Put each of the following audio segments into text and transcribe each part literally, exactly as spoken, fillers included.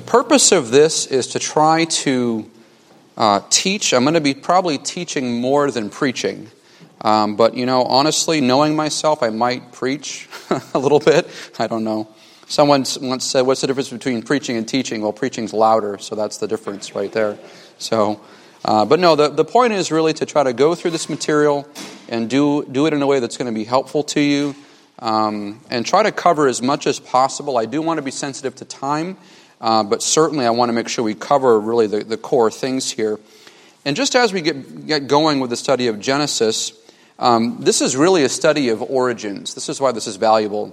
purpose of this is to try to uh, teach. I'm going to be probably teaching more than preaching. Um, but, you know, honestly, knowing myself, I might preach a little bit. I don't know. Someone once said, what's the difference between preaching and teaching? Well, preaching's louder, so that's the difference right there. So, uh, but no, the, the point is really to try to go through this material and do, do it in a way that's going to be helpful to you, um, and try to cover as much as possible. I do want to be sensitive to time, uh, but certainly I want to make sure we cover really the, the core things here. And just as we get, get going with the study of Genesis, Um, this is really a study of origins. This is why this is valuable.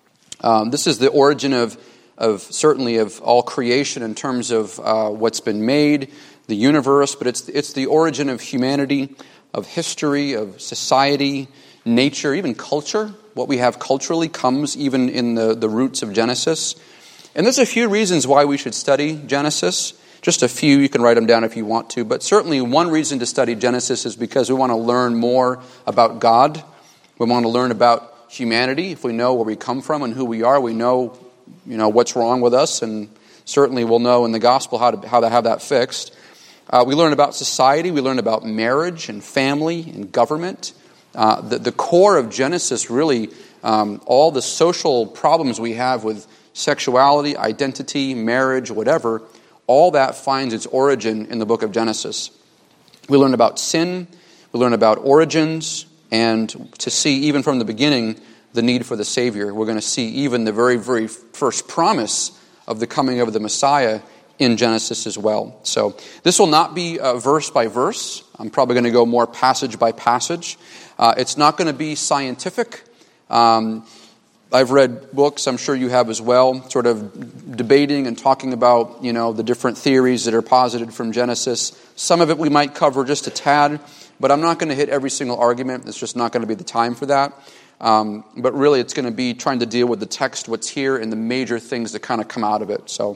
Um, this is the origin of, of certainly of all creation in terms of uh, what's been made, the universe, but it's it's the origin of humanity, of history, of society, nature, even culture. What we have culturally comes even in the, the roots of Genesis. And there's a few reasons why we should study Genesis. Just a few, you can write them down if you want to. But certainly one reason to study Genesis is because we want to learn more about God. We want to learn about humanity. If we know where we come from and who we are, we know, you know, what's wrong with us. And certainly we'll know in the gospel how to how to have that fixed. Uh, we learn about society. We learn about marriage and family and government. Uh, the, the core of Genesis really, um, all the social problems we have with sexuality, identity, marriage, whatever, all that finds its origin in the book of Genesis. We learn about sin, we learn about origins, and to see even from the beginning the need for the Savior. We're going to see even the very, very first promise of the coming of the Messiah in Genesis as well. So this will not be uh, verse by verse. I'm probably going to go more passage by passage. Uh, it's not going to be scientific. Um, I've read books, I'm sure you have as well, sort of debating and talking about, you know, the different theories that are posited from Genesis. Some of it we might cover just a tad, but I'm not going to hit every single argument. It's just not going to be the time for that. Um, but really it's going to be trying to deal with the text, what's here, and the major things that kind of come out of it. So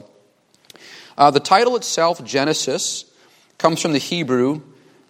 uh, the title itself, Genesis, comes from the Hebrew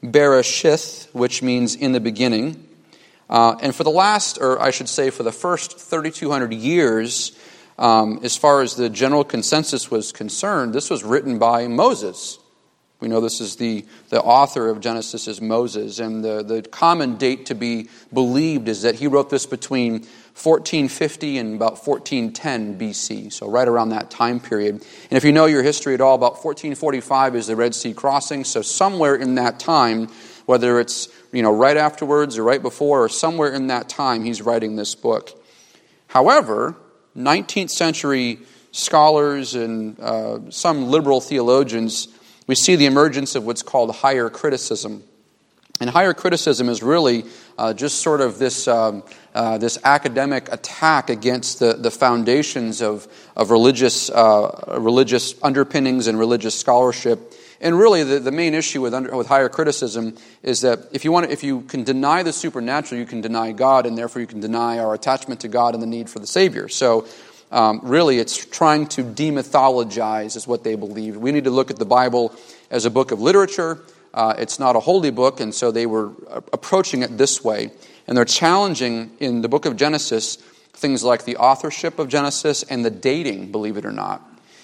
Bereshith, which means in the beginning. Uh, and for the last, or I should say for the first thirty-two hundred years, um, as far as the general consensus was concerned, this was written by Moses. We know this is the, the author of Genesis is Moses, and the, the common date to be believed is that he wrote this between fourteen fifty and about fourteen ten B C, so right around that time period. And if you know your history at all, about fourteen forty-five is the Red Sea crossing, so somewhere in that time, whether it's, you know, right afterwards or right before or somewhere in that time, he's writing this book. However, nineteenth century scholars and uh, some liberal theologians, we see the emergence of what's called higher criticism. And higher criticism is really uh, just sort of this um, uh, this academic attack against the, the foundations of of religious uh, religious underpinnings and religious scholarship. And really, the, the main issue with under, with higher criticism is that if you want, to, if you can deny the supernatural, you can deny God, and therefore you can deny our attachment to God and the need for the Savior. So, um, really, it's trying to demythologize is what they believe. We need to look at the Bible as a book of literature. Uh, it's not a holy book, and so they were approaching it this way. And they're challenging in the book of Genesis things like the authorship of Genesis and the dating, believe it or not.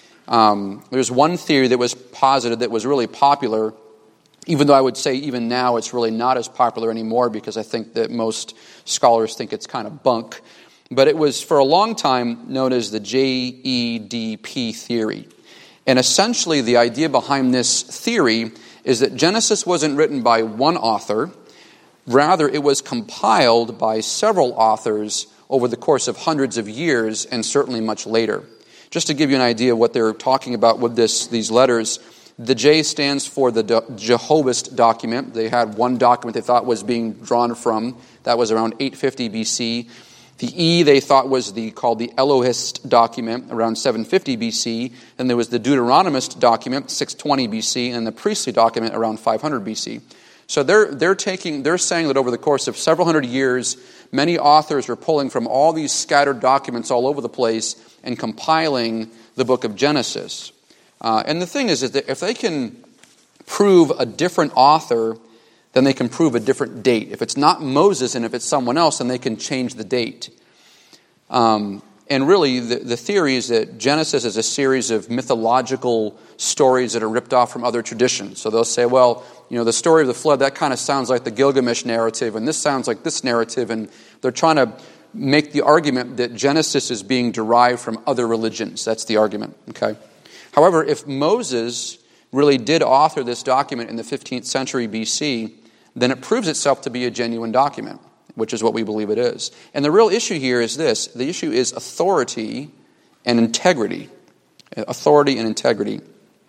Um, there's one theory that was posited that was really popular, even though I would say even now it's really not as popular anymore because I think that most scholars think it's kind of bunk. But it was for a long time known as the J E D P theory. And essentially the idea behind this theory is that Genesis wasn't written by one author. Rather, it was compiled by several authors over the course of hundreds of years and certainly much later. Just to give you an idea of what they're talking about with this, these letters, the J stands for the Jehobist document. They had one document they thought was being drawn from. That was around eight fifty B C. The E they thought was the called the Elohist document around seven fifty B C. Then there was the Deuteronomist document, six twenty B C, and the priestly document around five hundred B C. So they're they're taking they're saying that over the course of several hundred years, many authors were pulling from all these scattered documents all over the place and compiling the book of Genesis. Uh, and the thing is, is that if they can prove a different author, then they can prove a different date. If it's not Moses and if it's someone else, then they can change the date. Um, and really, the, the theory is that Genesis is a series of mythological stories that are ripped off from other traditions. So they'll say, well, you know, the story of the flood, that kind of sounds like the Gilgamesh narrative, and this sounds like this narrative, and they're trying to make the argument that Genesis is being derived from other religions. That's the argument, okay? However, if Moses really did author this document in the fifteenth century B C, then it proves itself to be a genuine document, which is what we believe it is. And the real issue here is this. The issue is authority and integrity. Authority and integrity.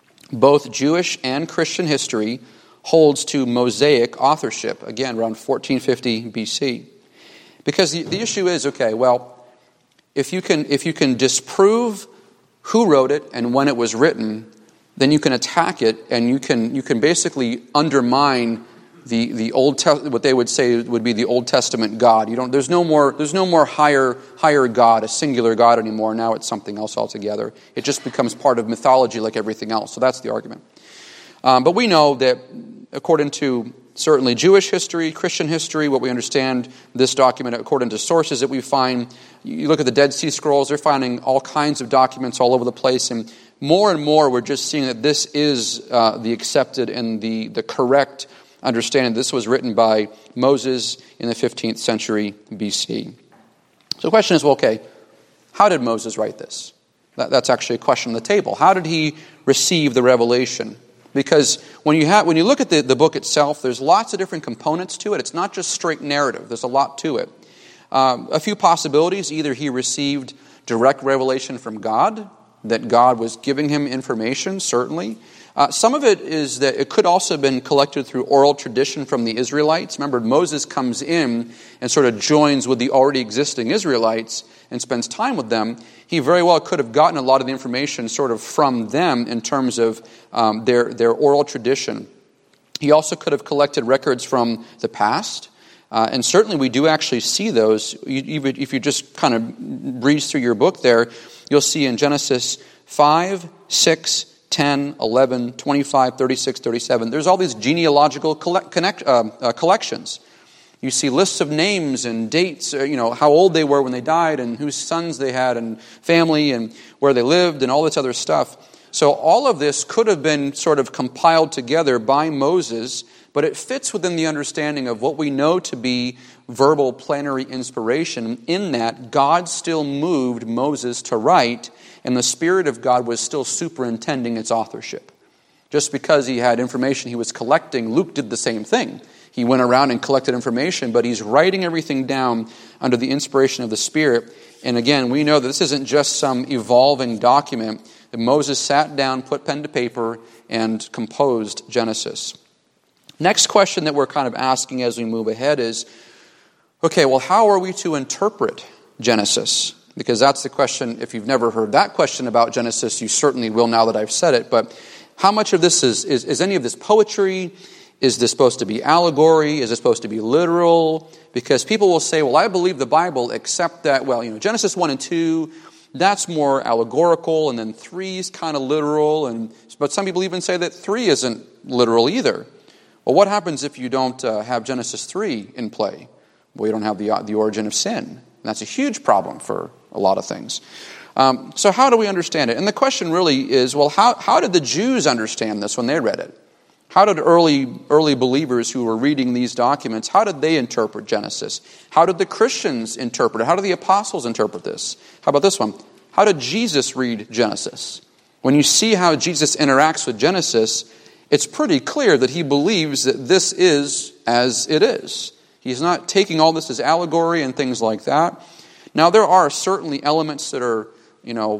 Both Jewish and Christian history holds to Mosaic authorship, again, around fourteen fifty B C. Because the, the issue is, okay, well, if you can if you can disprove who wrote it and when it was written, then you can attack it and you can you can basically undermine the the old te- what they would say would be the Old Testament God. You don't there's no more there's no more higher higher God, a singular God anymore. Now it's something else altogether. It just becomes part of mythology like everything else. So that's the argument. Um, but we know that according to certainly Jewish history, Christian history, what we understand this document according to sources that we find, you look at the Dead Sea Scrolls, they're finding all kinds of documents all over the place, and more and more we're just seeing that this is uh, the accepted and the, the correct understanding. This was written by Moses in the fifteenth century B C. So the question is, well, okay, how did Moses write this? That, that's actually a question on the table. How did he receive the revelation? Because when you have, when you look at the, the book itself, there's lots of different components to it. It's not just straight narrative. There's a lot to it. Um, a few possibilities. Either he received direct revelation from God, that God was giving him information, certainly. Uh, some of it is that it could also have been collected through oral tradition from the Israelites. Remember, Moses comes in and sort of joins with the already existing Israelites and spends time with them. He very well could have gotten a lot of the information sort of from them in terms of um, their, their oral tradition. He also could have collected records from the past. Uh, and certainly we do actually see those. You, even if you just kind of breeze through your book there, you'll see in Genesis five, six, ten, eleven, twenty-five, thirty-six, thirty-seven, there's all these genealogical collect, connect, uh, uh, collections. You see lists of names and dates, uh, you know, how old they were when they died and whose sons they had and family and where they lived and all this other stuff. So all of this could have been sort of compiled together by Moses, but it fits within the understanding of what we know to be verbal plenary inspiration, in that God still moved Moses to write, and the Spirit of God was still superintending its authorship. Just because he had information he was collecting, Luke did the same thing. He went around and collected information, but he's writing everything down under the inspiration of the Spirit. And again, we know that this isn't just some evolving document, that Moses sat down, put pen to paper, and composed Genesis. Next question that we're kind of asking as we move ahead is, okay, well, how are we to interpret Genesis? Because that's the question. If you've never heard that question about Genesis, you certainly will now that I've said it. But how much of this is, is, is any of this poetry? Is this supposed to be allegory? Is it supposed to be literal? Because people will say, well, I believe the Bible, except that, well, you know, Genesis one and two, that's more allegorical, and then three is kind of literal. And but some people even say that three isn't literal either. Well, what happens if you don't uh, have Genesis three in play? Well, you don't have the, uh, the origin of sin. And that's a huge problem for a lot of things. Um, so how do we understand it? And the question really is, well, how, how did the Jews understand this when they read it? How did early early believers who were reading these documents, how did they interpret Genesis? How did the Christians interpret it? How did the apostles interpret this? How about this one? How did Jesus read Genesis? When you see how Jesus interacts with Genesis, it's pretty clear that he believes that this is as it is. He's not taking all this as allegory and things like that. Now, there are certainly elements that are, you know,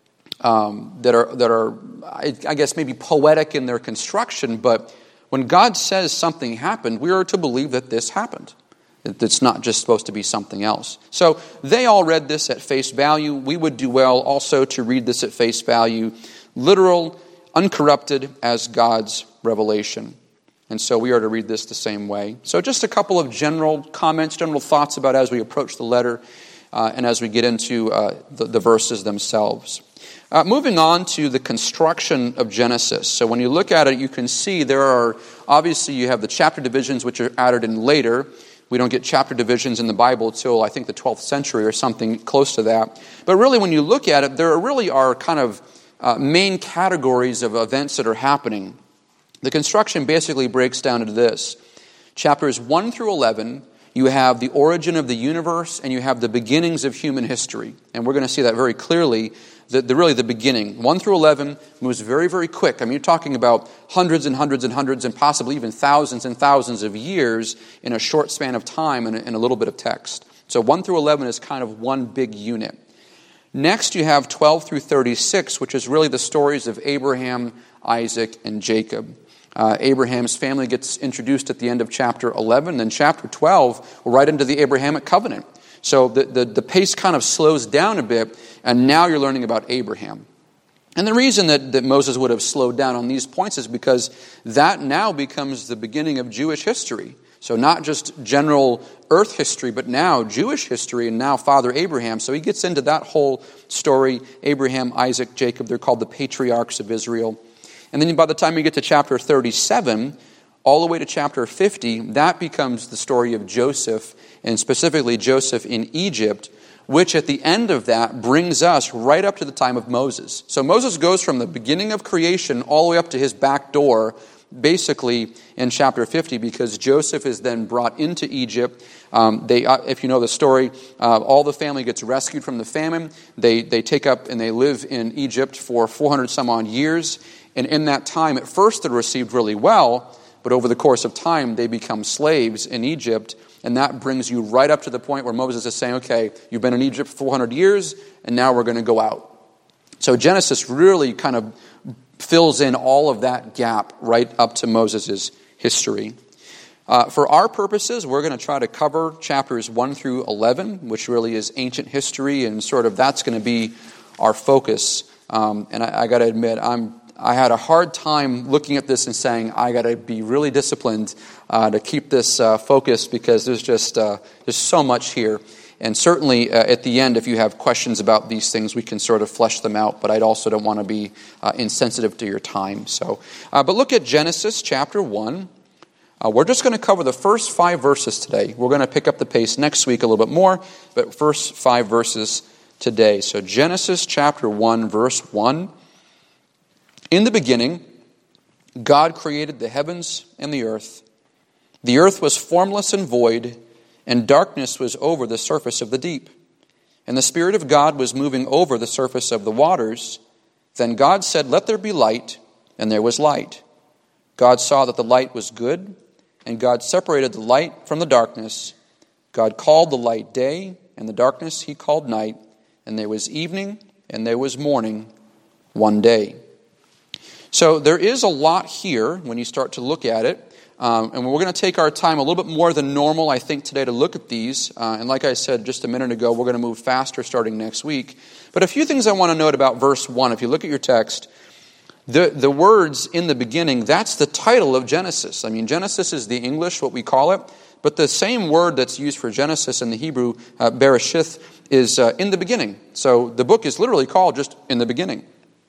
Um, that are, that are, I guess, maybe poetic in their construction, but when God says something happened, we are to believe that this happened. It's not just supposed to be something else. So they all read this at face value. We would do well also to read this at face value, literal, uncorrupted as God's revelation. And so we are to read this the same way. So just a couple of general comments, general thoughts about as we approach the letter uh, and as we get into uh, the, the verses themselves. Uh, moving on to the construction of Genesis. So when you look at it, you can see there are, obviously you have the chapter divisions which are added in later. We don't get chapter divisions in the Bible until, I think, the twelfth century or something close to that. But really, when you look at it, there really are kind of uh, main categories of events that are happening. The construction basically breaks down into this. Chapters one through eleven, you have the origin of the universe and you have the beginnings of human history. And we're going to see that very clearly, the, the really the beginning. one through eleven moves very, very quick. I mean, you're talking about hundreds and hundreds and hundreds and possibly even thousands and thousands of years in a short span of time and a, and a little bit of text. So one through eleven is kind of one big unit. Next, you have twelve through thirty-six, which is really the stories of Abraham, Isaac, and Jacob. Uh, Abraham's family gets introduced at the end of chapter eleven. Then chapter twelve, we're right into the Abrahamic covenant. So the, the, the pace kind of slows down a bit, and now you're learning about Abraham. And the reason that, that Moses would have slowed down on these points is because that now becomes the beginning of Jewish history. So not just general earth history, but now Jewish history, and now Father Abraham. So he gets into that whole story, Abraham, Isaac, Jacob. They're called the patriarchs of Israel. And then by the time you get to chapter thirty-seven, all the way to chapter fifty, that becomes the story of Joseph, and specifically Joseph in Egypt, which at the end of that brings us right up to the time of Moses. So Moses goes from the beginning of creation all the way up to his back door, basically in chapter fifty, because Joseph is then brought into Egypt. Um, they, uh, if you know the story, uh, all the family gets rescued from the famine. They they take up and they live in Egypt for four hundred some odd years. And in that time, at first they're received really well, but over the course of time, they become slaves in Egypt. And that brings you right up to the point where Moses is saying, okay, you've been in Egypt for four hundred years, and now we're going to go out. So Genesis really kind of fills in all of that gap right up to Moses' history. Uh, for our purposes, we're going to try to cover chapters one through eleven, which really is ancient history, and sort of that's going to be our focus. Um, and I, I got to admit, I'm I had a hard time looking at this and saying, I got to be really disciplined uh, to keep this uh, focused, because there's just uh, there's so much here. And certainly uh, at the end, if you have questions about these things, we can sort of flesh them out. But I also don't want to be uh, insensitive to your time. So, uh, but look at Genesis chapter one. Uh, we're just going to cover the first five verses today. We're going to pick up the pace next week a little bit more, but first five verses today. So Genesis chapter one, verse one. In the beginning, God created the heavens and the earth. The earth was formless and void, and darkness was over the surface of the deep. And the Spirit of God was moving over the surface of the waters. Then God said, "Let there be light," and there was light. God saw that the light was good, and God separated the light from the darkness. God called the light day, and the darkness he called night. And there was evening, and there was morning, one day. So there is a lot here when you start to look at it. Um, and we're going to take our time a little bit more than normal, I think, today to look at these. Uh, and like I said just a minute ago, we're going to move faster starting next week. But a few things I want to note about verse one. If you look at your text, the, the words in the beginning, that's the title of Genesis. I mean, Genesis is the English, what we call it. But the same word that's used for Genesis in the Hebrew, uh, Bereshith, is uh, in the beginning. So the book is literally called just in the beginning.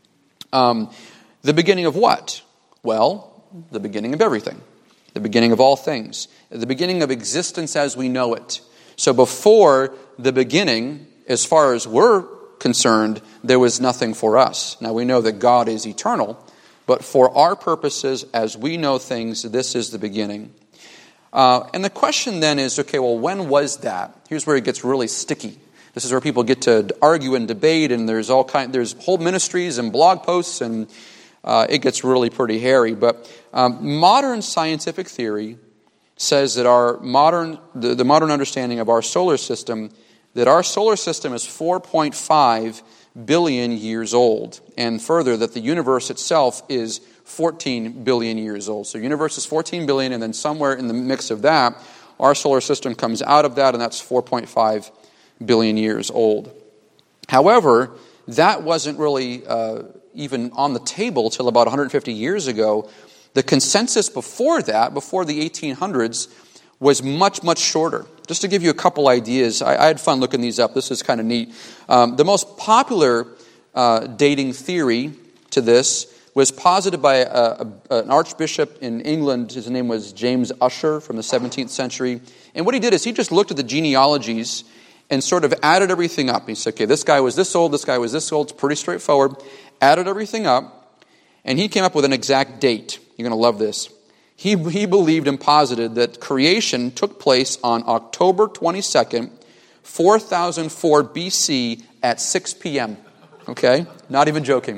Um, the beginning of what? Well, the beginning of everything. The beginning of all things. The beginning of existence as we know it. So before the beginning, as far as we're concerned, there was nothing for us. Now we know that God is eternal, but for our purposes, as we know things, this is the beginning. Uh, and the question then is, okay, well, when was that? Here's where it gets really sticky. This is where people get to argue and debate, and there's all kind, there's whole ministries and blog posts, and uh, it gets really pretty hairy. But um, modern scientific theory says that our modern, the, the modern understanding of our solar system, that our solar system is four point five billion years old, and further that the universe itself is fourteen billion years old. So the universe is fourteen billion, and then somewhere in the mix of that, our solar system comes out of that, and that's four point five billion years old. However, that wasn't really uh, even on the table till about one hundred fifty years ago. The consensus before that, before the eighteen hundreds, was much, much shorter. Just to give you a couple ideas, I, I had fun looking these up. This is kind of neat. Um, the most popular uh, dating theory to this was posited by a, a, an archbishop in England. His name was James Ussher from the seventeenth century. And what he did is he just looked at the genealogies and sort of added everything up. He said, okay, this guy was this old, this guy was this old. It's pretty straightforward. Added everything up, and he came up with an exact date. You're going to love this. He, he believed and posited that creation took place on October twenty-second, four thousand four B C at six p.m. Okay? Not even joking.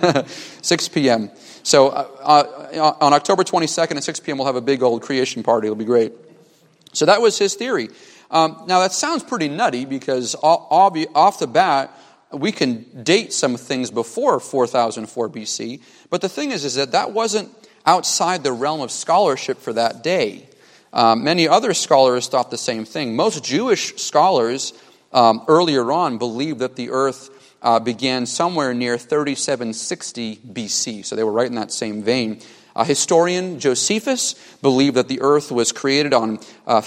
six p.m. So uh, uh, on October twenty-second at six p.m. we'll have a big old creation party. It'll be great. So that was his theory. Um, now that sounds pretty nutty because off the bat, we can date some things before four thousand four B C. But the thing is, is that that wasn't outside the realm of scholarship for that day. Um, many other scholars thought the same thing. Most Jewish scholars um, earlier on believed that the earth uh, began somewhere near thirty-seven sixty B C. So they were right in that same vein. Uh, historian Josephus believed that the earth was created on uh,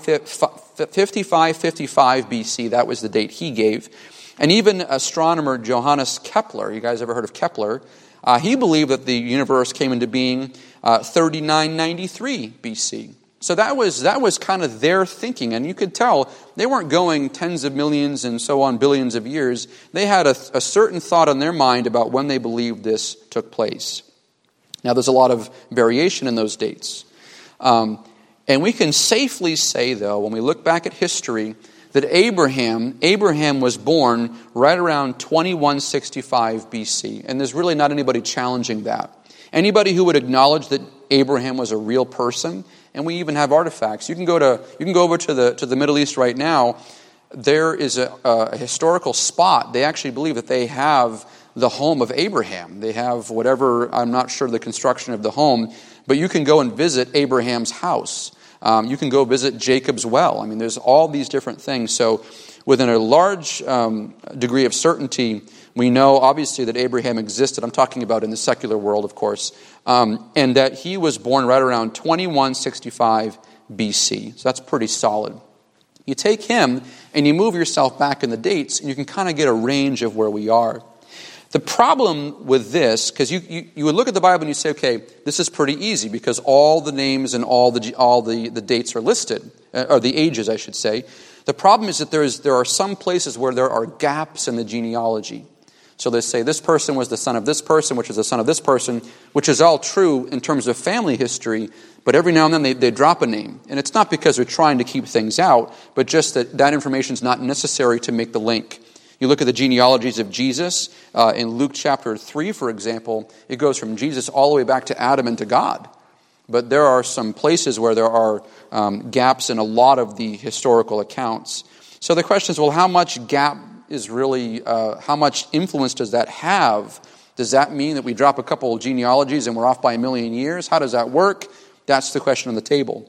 fifty-five fifty-five B C. That was the date he gave. And even astronomer Johannes Kepler, you guys ever heard of Kepler? Uh, he believed that the universe came into being uh, thirty-nine ninety-three B C. So that was that was kind of their thinking, and you could tell they weren't going tens of millions and so on, billions of years. They had a, a certain thought in their mind about when they believed this took place. Now, there's a lot of variation in those dates. Um, and we can safely say, though, when we look back at history, that Abraham, Abraham was born right around twenty-one sixty-five B C. And there's really not anybody challenging that. Anybody who would acknowledge that Abraham was a real person, and we even have artifacts. You can go to you can go over to the to the Middle East right now. There is a, a historical spot. They actually believe that they have the home of Abraham. They have whatever, I'm not sure the construction of the home, but you can go and visit Abraham's house. Um, you can go visit Jacob's well. I mean, there's all these different things. So within a large um, degree of certainty, we know obviously that Abraham existed. I'm talking about in the secular world, of course, um, and that he was born right around twenty-one sixty-five B C. So that's pretty solid. You take him and you move yourself back in the dates, and you can kind of get a range of where we are. The problem with this, because you, you, you would look at the Bible and you say, okay, this is pretty easy because all the names and all the all the, the dates are listed, or the ages, I should say. The problem is that there is there are some places where there are gaps in the genealogy. So they say this person was the son of this person, which is the son of this person, which is all true in terms of family history, but every now and then they, they drop a name. And it's not because they're trying to keep things out, but just that that information is not necessary to make the link. You look at the genealogies of Jesus, uh, in Luke chapter three, for example, it goes from Jesus all the way back to Adam and to God. But there are some places where there are um, gaps in a lot of the historical accounts. So the question is, well, how much gap is really, uh, how much influence does that have? Does that mean that we drop a couple of genealogies and we're off by a million years? How does that work? That's the question on the table.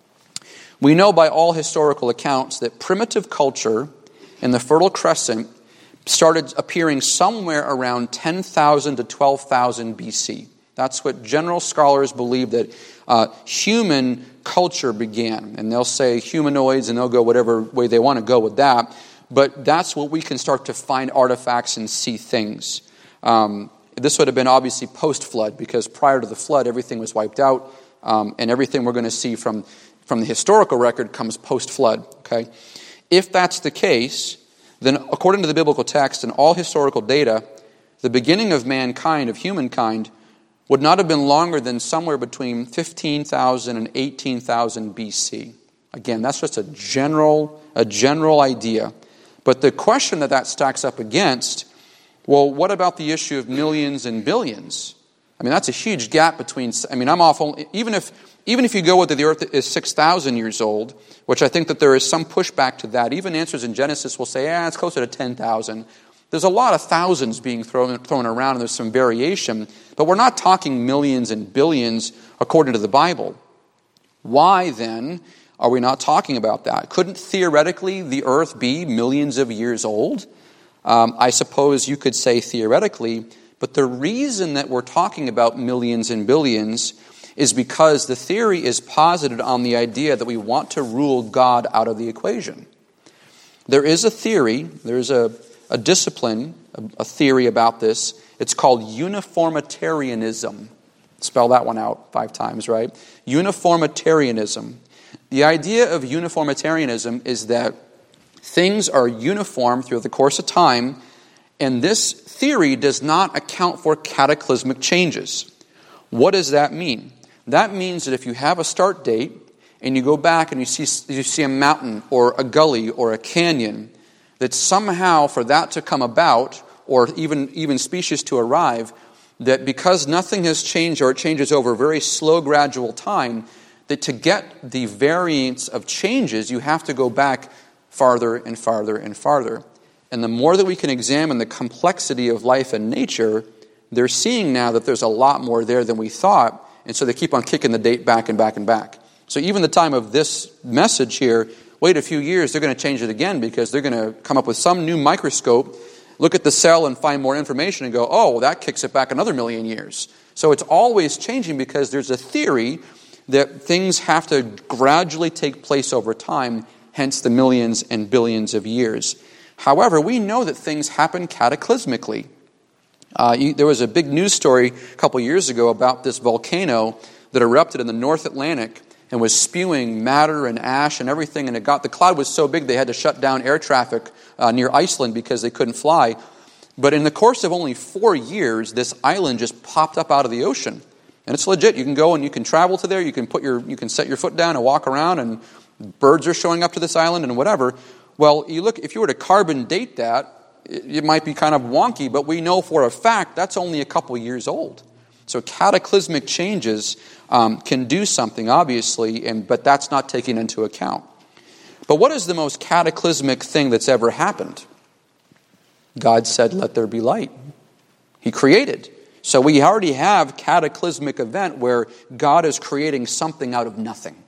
We know by all historical accounts that primitive culture in the Fertile Crescent started appearing somewhere around ten thousand to twelve thousand B C. That's what general scholars believe that uh, human culture began. And they'll say humanoids, and they'll go whatever way they want to go with that. But that's what we can start to find artifacts and see things. Um, this would have been obviously post-flood, because prior to the flood, everything was wiped out. Um, and everything we're going to see from, from the historical record comes post-flood. Okay? If that's the case, then according to the biblical text and all historical data, the beginning of mankind, of humankind, would not have been longer than somewhere between fifteen thousand and eighteen thousand B C. Again, that's just a general, a general idea. But the question that that stacks up against, well, what about the issue of millions and billions? I mean, that's a huge gap between, I mean, I'm off only, even if Even if you go with that the earth is six thousand years old, which I think that there is some pushback to that. Even answers in Genesis will say, yeah, it's closer to ten thousand. There's a lot of thousands being thrown, thrown around, and there's some variation. But we're not talking millions and billions according to the Bible. Why, then, are we not talking about that? Couldn't theoretically the earth be millions of years old? Um, I suppose you could say theoretically, but the reason that we're talking about millions and billions is because the theory is posited on the idea that we want to rule God out of the equation. There is a theory, there is a, a discipline, a, a theory about this. It's called uniformitarianism. Spell that one out five times, right? Uniformitarianism. The idea of uniformitarianism is that things are uniform through the course of time, and this theory does not account for cataclysmic changes. What does that mean? That means that if you have a start date and you go back and you see you see a mountain or a gully or a canyon, that somehow for that to come about, or even, even species to arrive, that because nothing has changed or it changes over a very slow, gradual time, that to get the variance of changes, you have to go back farther and farther and farther. And the more that we can examine the complexity of life and nature, they're seeing now that there's a lot more there than we thought, and so they keep on kicking the date back and back and back. So even the time of this message here, wait a few years, they're going to change it again because they're going to come up with some new microscope, look at the cell and find more information and go, oh, that kicks it back another million years. So it's always changing because there's a theory that things have to gradually take place over time, hence the millions and billions of years. However, we know that things happen cataclysmically. Uh, you, there was a big news story a couple years ago about this volcano that erupted in the North Atlantic and was spewing matter and ash and everything, and it got the cloud was so big they had to shut down air traffic uh, near Iceland because they couldn't fly. But in the course of only four years, this island just popped up out of the ocean, and it's legit. You can go and you can travel to there. You can put your you can set your foot down and walk around, and birds are showing up to this island and whatever. Well, you look if you were to carbon date that, it, it might be kind of wonky, but we know for a fact that's only a couple years old. So cataclysmic changes um, can do something, obviously, and but that's not taken into account. But what is the most cataclysmic thing that's ever happened? God said, let there be light. He created. So we already have cataclysmic event where God is creating something out of nothing.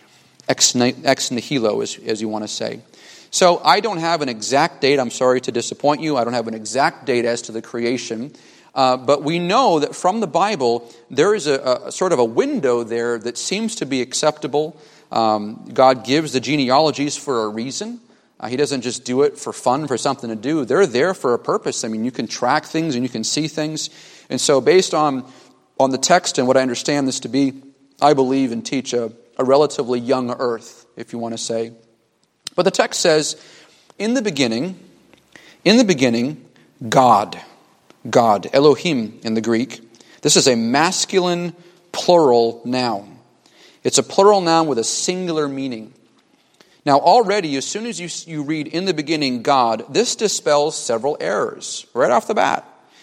Ex, ex nihilo, as, as you want to say. So I don't have an exact date. I'm sorry to disappoint you. I don't have an exact date as to the creation. Uh, but we know that from the Bible, there is a, a sort of a window there that seems to be acceptable. Um, God gives the genealogies for a reason. Uh, he doesn't just do it for fun, for something to do. They're there for a purpose. I mean, you can track things and you can see things. And so based on, on the text and what I understand this to be, I believe and teach a, a relatively young earth, if you want to say. But the text says, in the beginning, in the beginning, God. God, Elohim in the Greek. This is a masculine plural noun. It's a plural noun with a singular meaning. Now already, as soon as you, you read in the beginning God, this dispels several errors right off the bat.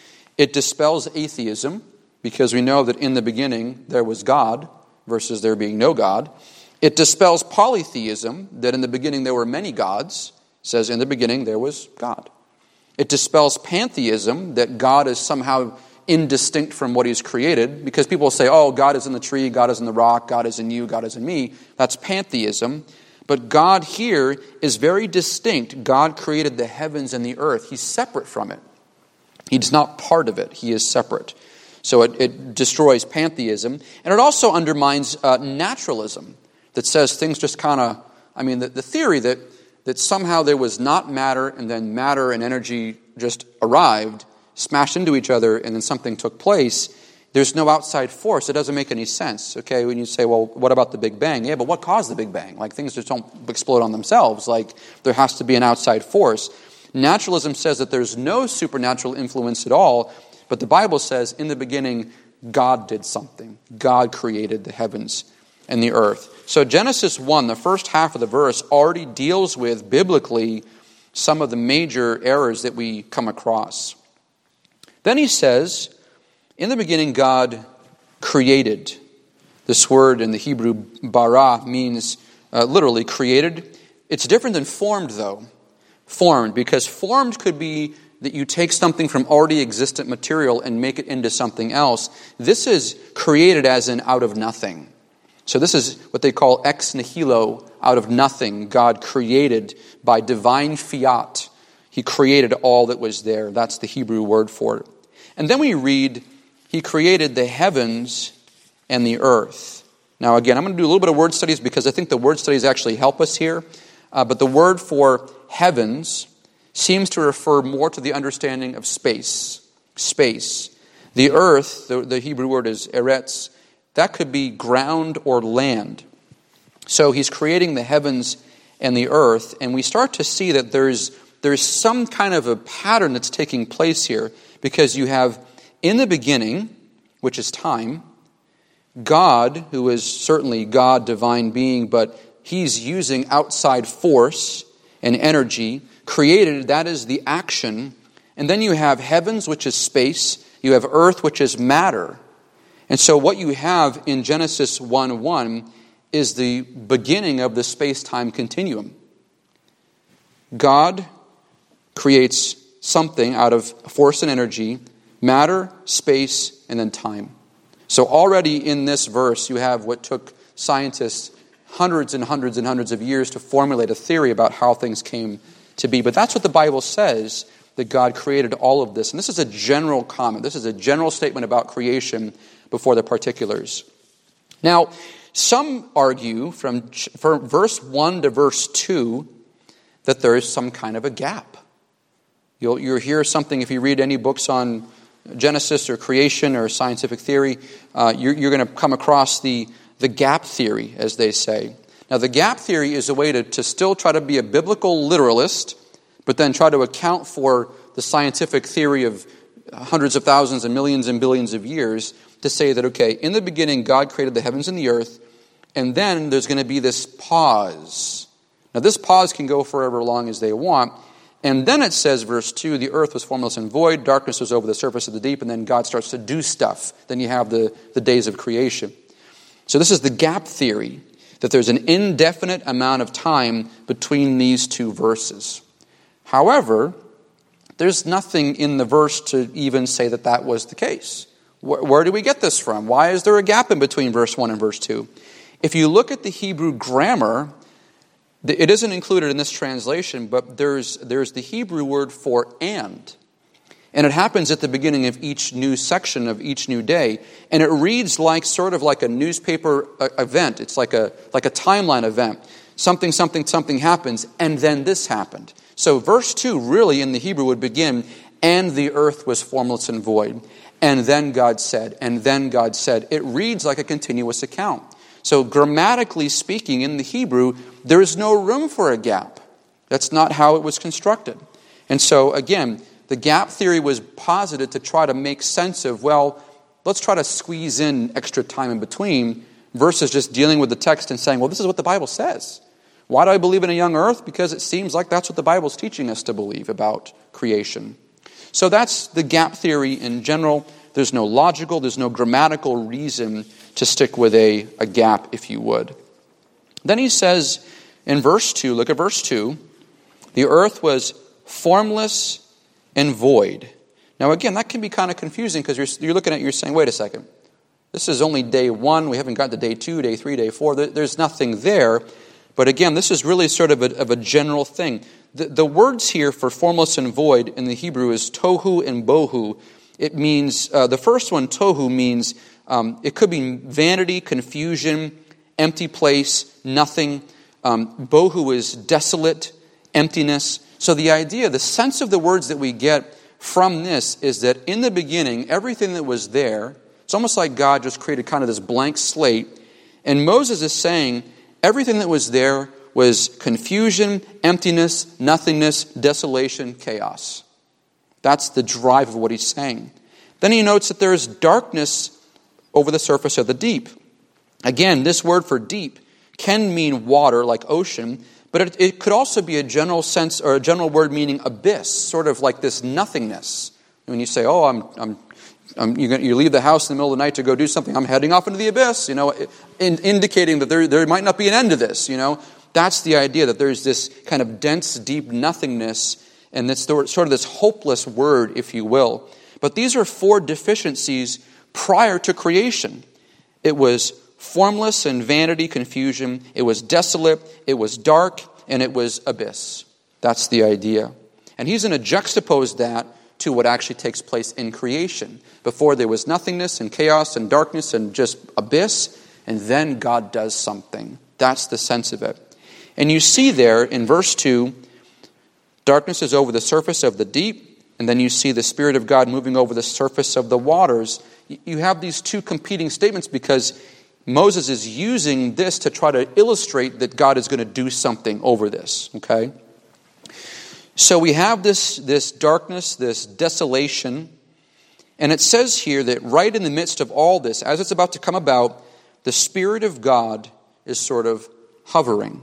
It dispels atheism, because we know that in the beginning there was God versus there being no God. It dispels polytheism, that in the beginning there were many gods. It says in the beginning there was God. It dispels pantheism, that God is somehow indistinct from what He's created, because people say, oh, God is in the tree, God is in the rock, God is in you, God is in me. That's pantheism. But God here is very distinct. God created the heavens and the earth. He's separate from it. He's not part of it. He is separate. So it, it destroys pantheism. And it also undermines uh, naturalism, that says things just kind of, I mean, the, the theory that that somehow there was not matter, and then matter and energy just arrived, smashed into each other, and then something took place. There's no outside force. It doesn't make any sense. Okay, when you say, well, what about the Big Bang? Yeah, but what caused the Big Bang? Like, things just don't explode on themselves. Like, there has to be an outside force. Naturalism says that there's no supernatural influence at all, but the Bible says, in the beginning, God did something. God created the heavens and the earth. So Genesis one, the first half of the verse, already deals with, biblically, some of the major errors that we come across. Then he says, in the beginning God created. This word in the Hebrew, bara, means uh, literally created. It's different than formed, though. Formed, because formed could be that you take something from already existent material and make it into something else. This is created as in out of nothing. So this is what they call ex nihilo, out of nothing. God created by divine fiat. He created all that was there. That's the Hebrew word for it. And then we read, He created the heavens and the earth. Now again, I'm going to do a little bit of word studies because I think the word studies actually help us here. Uh, but the word for heavens seems to refer more to the understanding of space. space. The earth, the, the Hebrew word is eretz, that could be ground or land. So he's creating the heavens and the earth, and we start to see that there's there's some kind of a pattern that's taking place here, because you have in the beginning, which is time, God, who is certainly God, divine being, but he's using outside force and energy, created, that is the action. And then you have heavens, which is space. You have earth, which is matter. And so what you have in Genesis one one is the beginning of the space-time continuum. God creates something out of force and energy, matter, space, and then time. So already in this verse, you have what took scientists hundreds and hundreds and hundreds of years to formulate a theory about how things came to be. But that's what the Bible says, that God created all of this. And this is a general comment. This is a general statement about creation before the particulars. Now, some argue from, from verse one to verse two that there is some kind of a gap. You'll, you'll hear something if you read any books on Genesis or creation or scientific theory, uh, you're, you're going to come across the, the gap theory, as they say. Now, the gap theory is a way to, to still try to be a biblical literalist, but then try to account for the scientific theory of hundreds of thousands and millions and billions of years to say that, okay, in the beginning, God created the heavens and the earth, and then there's going to be this pause. Now, this pause can go for however long as they want. And then it says, verse two, the earth was formless and void, darkness was over the surface of the deep, and then God starts to do stuff. Then you have the, the days of creation. So this is the gap theory, that there's an indefinite amount of time between these two verses. However, there's nothing in the verse to even say that that was the case. Where, where do we get this from? Why is there a gap in between verse one and verse two? If you look at the Hebrew grammar, it isn't included in this translation, but there's there's the Hebrew word for and. And it happens at the beginning of each new section of each new day. And it reads like sort of like a newspaper event. It's like a like a timeline event. Something, something, something happens, and then this happened. So verse two really in the Hebrew would begin, and the earth was formless and void. And then God said, and then God said. It reads like a continuous account. So grammatically speaking, in the Hebrew, there is no room for a gap. That's not how it was constructed. And so, again, the gap theory was posited to try to make sense of, well, let's try to squeeze in extra time in between versus just dealing with the text and saying, well, this is what the Bible says. Why do I believe in a young earth? Because it seems like that's what the Bible's teaching us to believe about creation. So that's the gap theory in general. There's no logical, there's no grammatical reason to stick with a, a gap, if you would. Then he says in verse two, look at verse two, the earth was formless and void. Now again, that can be kind of confusing because you're, you're looking at it, you're saying, wait a second, this is only day one, we haven't got to day two, day three, day four, there's nothing there. But again, this is really sort of a, of a general thing. The, the words here for formless and void in the Hebrew is tohu and bohu. It means, uh, the first one, tohu, means um, it could be vanity, confusion, empty place, nothing. Um, bohu is desolate, emptiness. So the idea, the sense of the words that we get from this is that in the beginning, everything that was there, it's almost like God just created kind of this blank slate. And Moses is saying everything that was there was confusion, emptiness, nothingness, desolation, chaos. That's the drive of what he's saying. Then he notes that there is darkness over the surface of the deep. Again, this word for deep can mean water, like ocean, but it, it could also be a general sense or a general word meaning abyss, sort of like this nothingness. When you say, "Oh, I'm, I'm, I'm you, you leave the house in the middle of the night to go do something," I'm heading off into the abyss, you know, in, indicating that there there might not be an end to this. You know, that's the idea that there's this kind of dense, deep nothingness. And it's sort of this hopeless word, if you will. But these are four deficiencies prior to creation. It was formless and vanity, confusion. It was desolate. It was dark. And it was abyss. That's the idea. And he's going to juxtapose that to what actually takes place in creation. Before there was nothingness and chaos and darkness and just abyss. And then God does something. That's the sense of it. And you see there in verse two, darkness is over the surface of the deep, and then you see the Spirit of God moving over the surface of the waters. You have these two competing statements because Moses is using this to try to illustrate that God is going to do something over this, okay? So we have this, this darkness, this desolation, and it says here that right in the midst of all this, as it's about to come about, the Spirit of God is sort of hovering.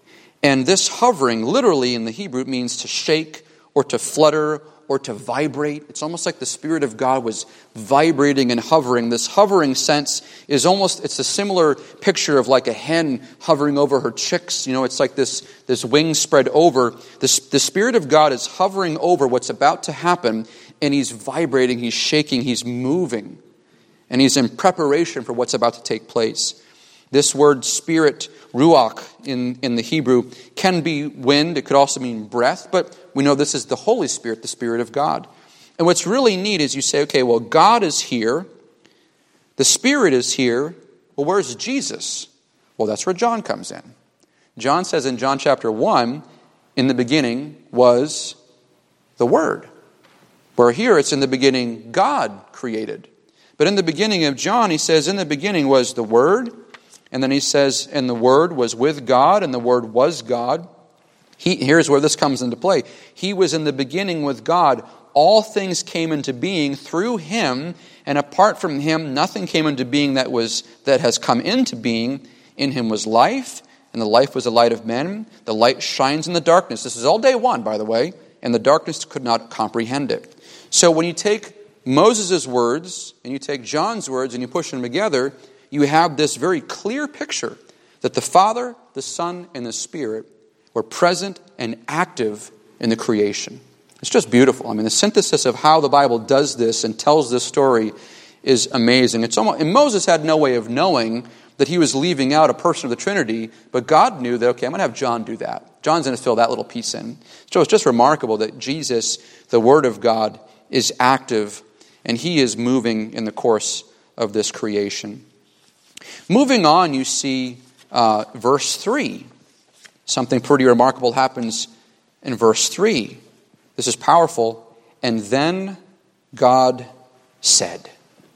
And this hovering, literally in the Hebrew, means to shake or to flutter or to vibrate. It's almost like the Spirit of God was vibrating and hovering. This hovering sense is almost, it's a similar picture of like a hen hovering over her chicks. You know, it's like this, this wing spread over. This, the Spirit of God is hovering over what's about to happen, and He's vibrating, He's shaking, He's moving. And He's in preparation for what's about to take place. This word spirit, ruach, in, in the Hebrew, can be wind. It could also mean breath. But we know this is the Holy Spirit, the Spirit of God. And what's really neat is you say, okay, well, God is here. The Spirit is here. Well, where's Jesus? Well, that's where John comes in. John says in John chapter one, in the beginning was the Word. Where here it's in the beginning God created. But in the beginning of John, he says, in the beginning was the Word. And then he says, and the Word was with God, and the Word was God. He, here's where this comes into play. He was in the beginning with God. All things came into being through Him, and apart from Him, nothing came into being that was that has come into being. In Him was life, and the life was the light of men. The light shines in the darkness. This is all day one, by the way, and the darkness could not comprehend it. So when you take Moses' words, and you take John's words, and you push them together, you have this very clear picture that the Father, the Son, and the Spirit were present and active in the creation. It's just beautiful. I mean, the synthesis of how the Bible does this and tells this story is amazing. It's almost, and Moses had no way of knowing that he was leaving out a person of the Trinity, but God knew that, okay, I'm going to have John do that. John's going to fill that little piece in. So it's just remarkable that Jesus, the Word of God, is active, and He is moving in the course of this creation. Moving on, you see uh, verse three. Something pretty remarkable happens in verse three. This is powerful. And then God said.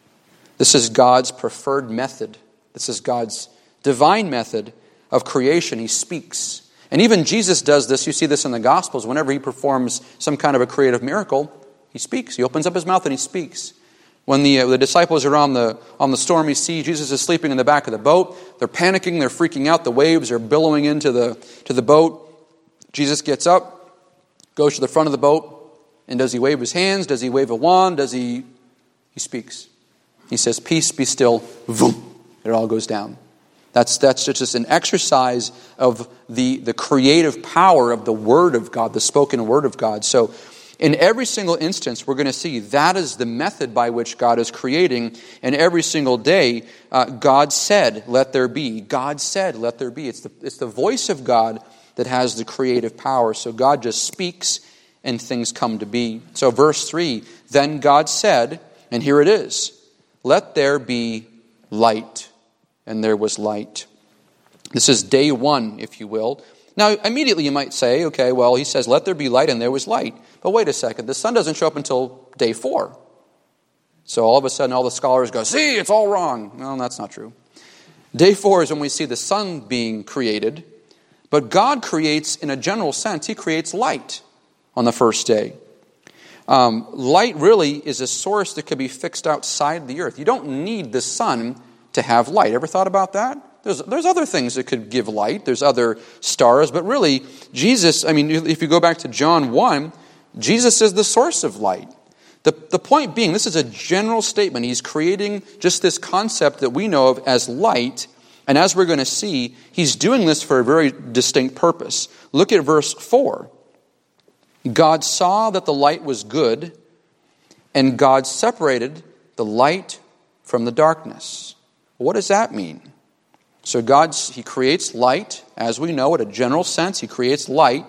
This is God's preferred method. This is God's divine method of creation. He speaks. And even Jesus does this. You see this in the Gospels. Whenever He performs some kind of a creative miracle, He speaks. He opens up His mouth and He speaks. When the, uh, the disciples are on the, on the stormy sea, Jesus is sleeping in the back of the boat. They're panicking. They're freaking out. The waves are billowing into the, to the boat. Jesus gets up, goes to the front of the boat, and does He wave His hands? Does He wave a wand? Does He... He speaks. He says, peace, be still. Vroom. It all goes down. That's, that's just an exercise of the, the creative power of the Word of God, the spoken Word of God. So in every single instance, we're going to see that is the method by which God is creating. And every single day, uh, God said, let there be. God said, let there be. It's the, it's the voice of God that has the creative power. So God just speaks and things come to be. So verse three, then God said, and here it is, let there be light. And there was light. This is day one, if you will. Now, immediately you might say, okay, well, He says, let there be light, and there was light. But wait a second, the sun doesn't show up until day four. So all of a sudden, all the scholars go, see, it's all wrong. No, that's not true. Day four is when we see the sun being created. But God creates, in a general sense, He creates light on the first day. Um, light really is a source that could be fixed outside the earth. You don't need the sun to have light. Ever thought about that? There's, there's other things that could give light. There's other stars. But really, Jesus, I mean, if you go back to John one, Jesus is the source of light. The, the point being, this is a general statement. He's creating just this concept that we know of as light. And as we're going to see, He's doing this for a very distinct purpose. Look at verse four. God saw that the light was good, and God separated the light from the darkness. What does that mean? So God, He creates light, as we know, in a general sense. He creates light.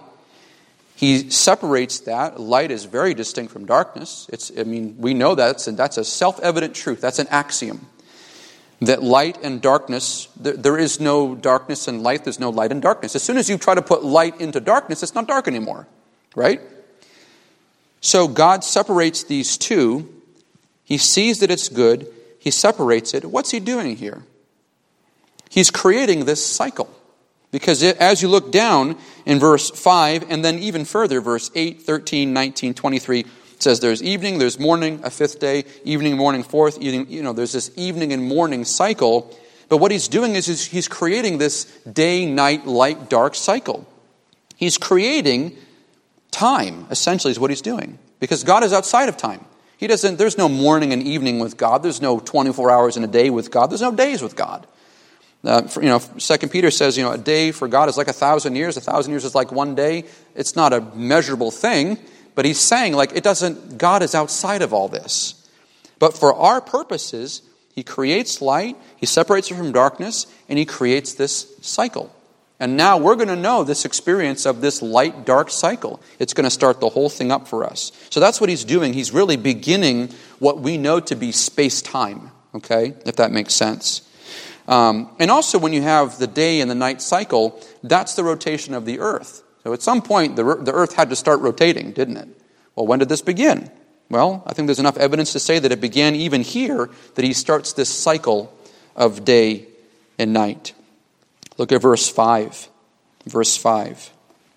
He separates that. Light is very distinct from darkness. It's, I mean, we know that. That's a, that's a self-evident truth. That's an axiom. That light and darkness, there, there is no darkness and light. There's no light and darkness. As soon as you try to put light into darkness, it's not dark anymore. Right? So God separates these two. He sees that it's good. He separates it. What's he doing here? He's creating this cycle. Because it, as you look down in verse five, and then even further, verse eight, thirteen, nineteen, twenty-three, it says there's evening, there's morning, a fifth day, evening, morning, fourth, evening, you know, there's this evening and morning cycle. But what he's doing is he's, he's creating this day, night, light, dark cycle. He's creating time, essentially, is what he's doing. Because God is outside of time. He doesn't, there's no morning and evening with God. There's no twenty-four hours in a day with God. There's no days with God. Uh, for, you know, Second Peter says, you know, a day for God is like a thousand years. A thousand years is like one day. It's not a measurable thing. But he's saying, like, it doesn't, God is outside of all this. But for our purposes, he creates light, he separates it from darkness, and he creates this cycle. And now we're going to know this experience of this light-dark cycle. It's going to start the whole thing up for us. So that's what he's doing. He's really beginning what we know to be space-time, okay, if that makes sense. Um, and also when you have the day and the night cycle, that's the rotation of the earth. So at some point, the, the earth had to start rotating, didn't it? Well, when did this begin? Well, I think there's enough evidence to say that it began even here, that he starts this cycle of day and night. Look at verse five. Verse five.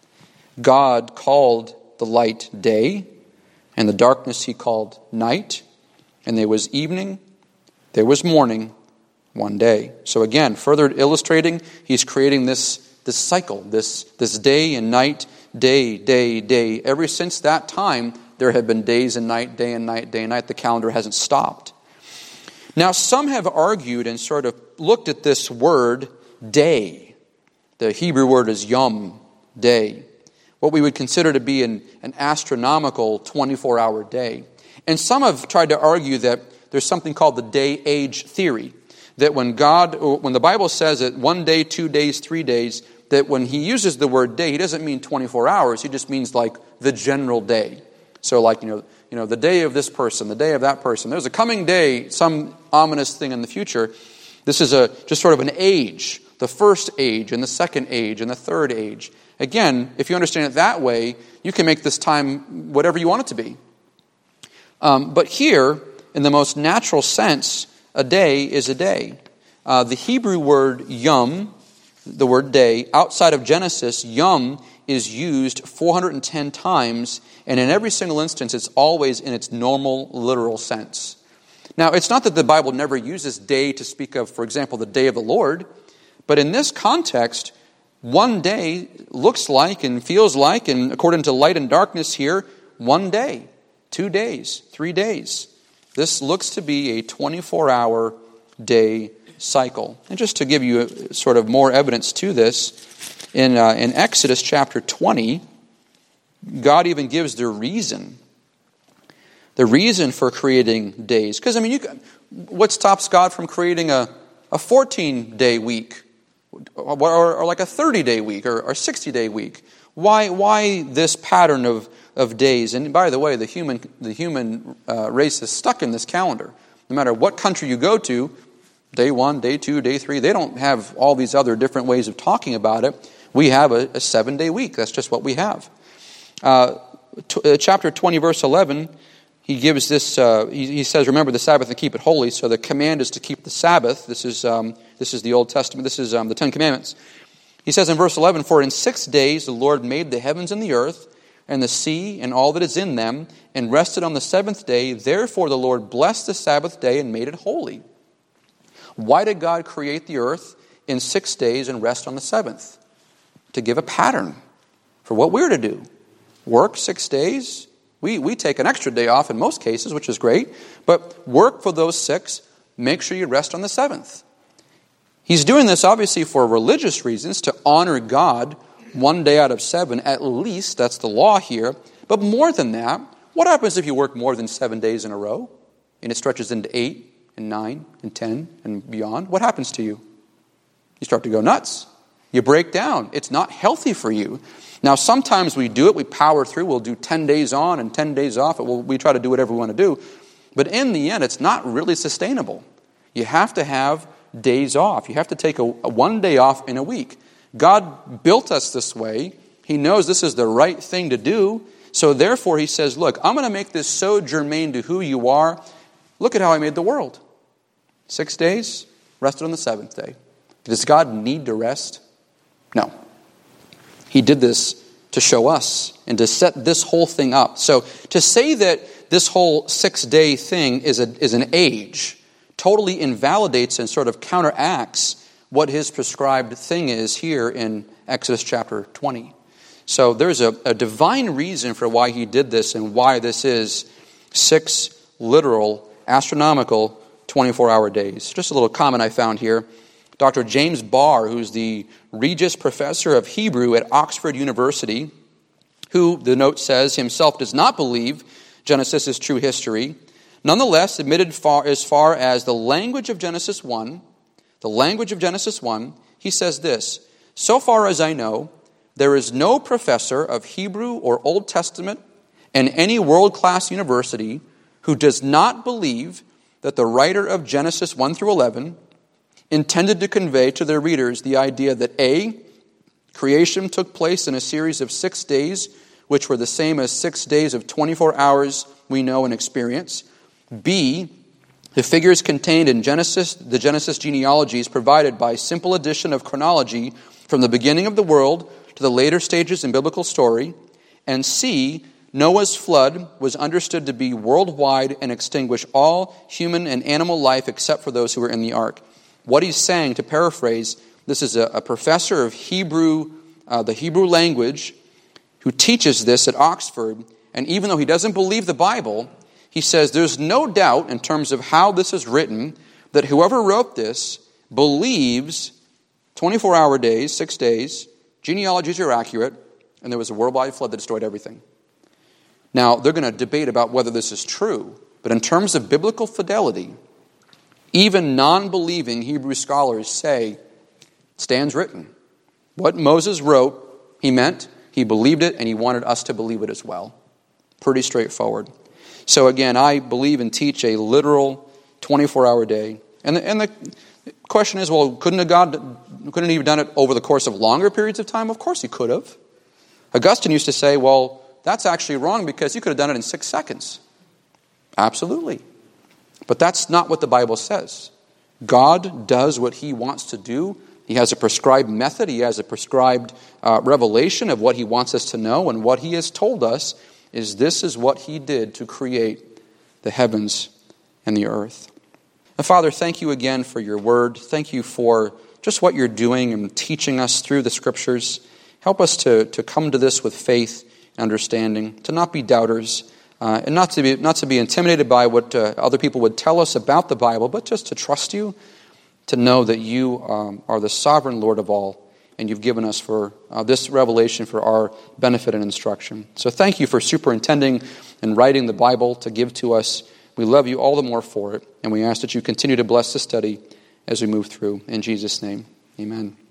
God called the light day, and the darkness he called night, and there was evening, there was morning, one day. So again, further illustrating, he's creating this, this cycle, this, this day and night, day, day, day. Ever since that time, there have been days and night, day and night, day and night. The calendar hasn't stopped. Now, some have argued and sort of looked at this word, day. The Hebrew word is yom, day. What we would consider to be an, an astronomical twenty-four hour day. And some have tried to argue that there's something called the day-age theory. That when God, when the Bible says that one day, two days, three days, that when he uses the word day, he doesn't mean twenty-four hours. He just means like the general day. So like, you know, you know, the day of this person, the day of that person. There's a coming day, some ominous thing in the future. This is a just sort of an age, the first age and the second age and the third age. Again, if you understand it that way, you can make this time whatever you want it to be. Um, but here, in the most natural sense, a day is a day. Uh, the Hebrew word yom, the word day, outside of Genesis, yom is used four hundred ten times, and in every single instance, it's always in its normal, literal sense. Now, it's not that the Bible never uses day to speak of, for example, the day of the Lord, but in this context, one day looks like and feels like, and according to light and darkness here, one day, two days, three days. This looks to be a twenty-four hour day cycle. And just to give you a, sort of more evidence to this, in uh, in Exodus chapter twenty, God even gives the reason, the reason for creating days. Because I mean, you, what stops God from creating a a fourteen day week, or, or, or like a thirty day week, or a sixty day week? Why why this pattern of of days? And by the way, the human the human uh, race is stuck in this calendar. No matter what country you go to, day one, day two, day three, they don't have all these other different ways of talking about it. We have a, a seven-day week. That's just what we have. Uh, t- uh, chapter twenty, verse eleven, he gives this, uh, he, he says, remember the Sabbath and keep it holy. So the command is to keep the Sabbath. This is um, this is the Old Testament. This is um, the Ten Commandments. He says in verse eleven, for in six days the Lord made the heavens and the earth, and the sea and all that is in them, and rested on the seventh day. Therefore the Lord blessed the Sabbath day and made it holy. Why did God create the earth in six days and rest on the seventh? To give a pattern for what we're to do. Work six days. We, we take an extra day off in most cases, which is great. But work for those six. Make sure you rest on the seventh. He's doing this obviously for religious reasons, to honor God. One day out of seven, at least, that's the law here. But more than that, what happens if you work more than seven days in a row? And it stretches into eight, and nine, and ten, and beyond? What happens to you? You start to go nuts. You break down. It's not healthy for you. Now, sometimes we do it. We power through. We'll do ten days on and ten days off. We'll, we try to do whatever we want to do. But in the end, it's not really sustainable. You have to have days off. You have to take a, a one day off in a week. God built us this way. He knows this is the right thing to do. So therefore, he says, look, I'm going to make this so germane to who you are. Look at how I made the world. Six days, rested on the seventh day. Does God need to rest? No. He did this to show us and to set this whole thing up. So to say that this whole six-day thing is a, is an age totally invalidates and sort of counteracts what his prescribed thing is here in Exodus chapter twenty. So there's a, a divine reason for why he did this and why this is six literal, astronomical, twenty-four hour days. Just a little comment I found here. Doctor James Barr, who's the Regius Professor of Hebrew at Oxford University, who, the note says, himself does not believe Genesis is true history, nonetheless admitted far, as far as the language of Genesis one, the language of Genesis one, he says this, so far as I know, there is no professor of Hebrew or Old Testament in any world-class university who does not believe that the writer of Genesis one through eleven intended to convey to their readers the idea that A, creation took place in a series of six days, which were the same as six days of twenty-four hours we know and experience. B, the figures contained in Genesis, the Genesis genealogies provided by simple addition of chronology from the beginning of the world to the later stages in biblical story. And C, Noah's flood was understood to be worldwide and extinguish all human and animal life except for those who were in the ark. What he's saying, to paraphrase, this is a, a professor of Hebrew, uh, the Hebrew language, who teaches this at Oxford, and even though he doesn't believe the Bible, he says there's no doubt in terms of how this is written that whoever wrote this believes twenty-four hour days, six days, genealogies are accurate, and there was a worldwide flood that destroyed everything. Now, they're going to debate about whether this is true, but in terms of biblical fidelity, even non-believing Hebrew scholars say, stands written. What Moses wrote, he meant, he believed it, and he wanted us to believe it as well. Pretty straightforward. So again, I believe and teach a literal twenty-four hour day. And the, and the question is, well, couldn't a God, couldn't he have done it over the course of longer periods of time? Of course he could have. Augustine used to say, well, that's actually wrong because you could have done it in six seconds. Absolutely. But that's not what the Bible says. God does what he wants to do. He has a prescribed method. He has a prescribed uh, revelation of what he wants us to know. And what he has told us is this is what he did to create the heavens and the earth. And Father, thank you again for your word. Thank you for just what you're doing and teaching us through the scriptures. Help us to, to come to this with faith and understanding, to not be doubters, uh, and not to be not to be intimidated by what uh, other people would tell us about the Bible, but just to trust you, to know that you um, are the sovereign Lord of all, and you've given us for uh, this revelation for our benefit and instruction. So thank you for superintending and writing the Bible to give to us. We love you all the more for it, and we ask that you continue to bless the study as we move through. In Jesus' name, amen.